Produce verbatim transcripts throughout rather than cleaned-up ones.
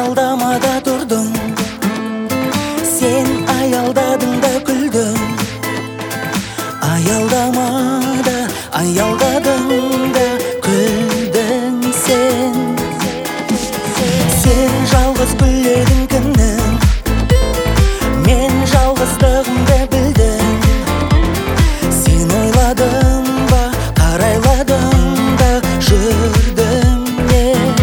аялдамада тұрдың, сен аялдадың да күлдің. Аялдамада аялдадың да күлдің сен. Сен жалғыз күледің күннің, мен жалғыздығымды білдім. Сен ойладың ба, қарайладың да жүрдім мен.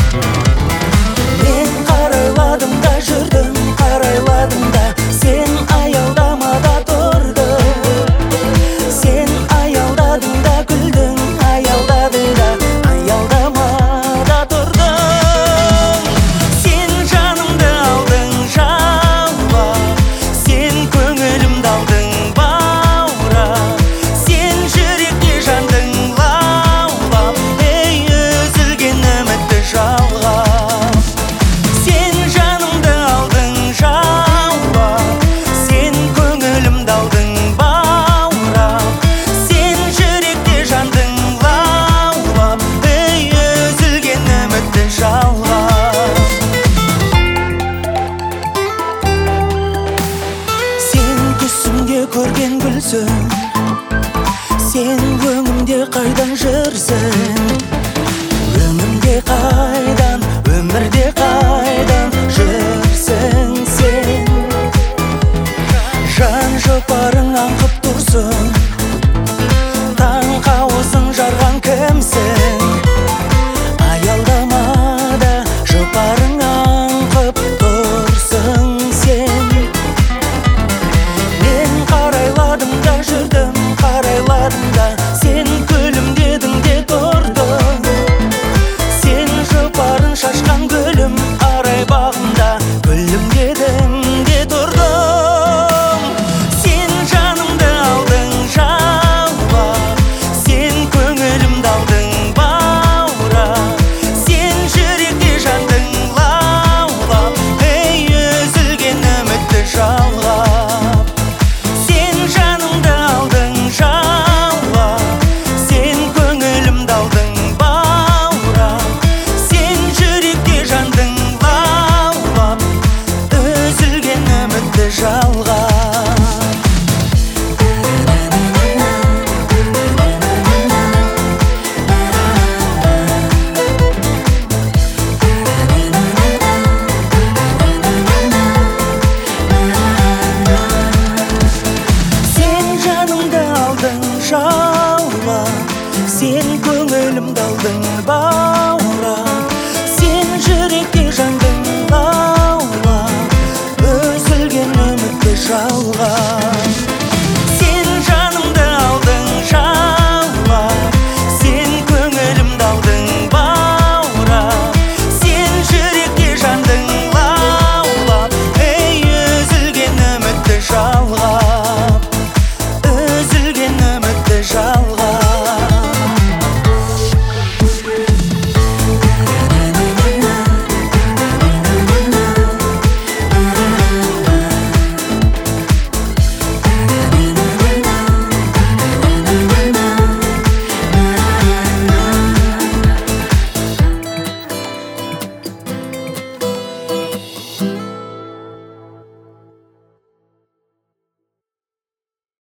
Мен қарайладым да жүрдім, қарайладым да, сен аялдамада тұрдың. Сен аялдадың да күлдің, аялдадың да, аялдамада тұрдың. Сен жанымды алдың жаулап, сен көңілімді алдың баурап, сен жүректе жандың лаулап, ей үзілген үмітті жалғап. Сен жанымды алдың жаулап, сен көңілімді алдың баурап, сен жүректе жандың лаулап, ей үзілген үмітті жалғап. Сен түсімде көрген гүлсің, сен өңімде қайдан жүрсің? Өңімде қайдан, өмірде қайдан жүрсің сен? Жан жұпарың аңқып тұрсың, таң қауызын жарған кімсің? Аялдамада жұпарың аңқып тұрсың сен. Мен қарайладым да жүрдім, қарайладым да, сен күлімдедің де тұрдың. Сен жұпарын шашқан гүлім, арай бағымда күлімдедің де тұрдың. Сен жанымды алдың жаулап, сен көңілімді алдың баурап, сен жүректе жандың лаулап, ей үзілген үмітті жалғап. Сен жанымды алдың жаулап, сен көңілімді алдың баурап, сен жүректе жандың лаулап, үзілген үмітті жалғап. Сен жанымды алдың жаулап, сен көңілімді алдың баурап, сен жүректе жандың лаулап, үзілген үмітті жалғап.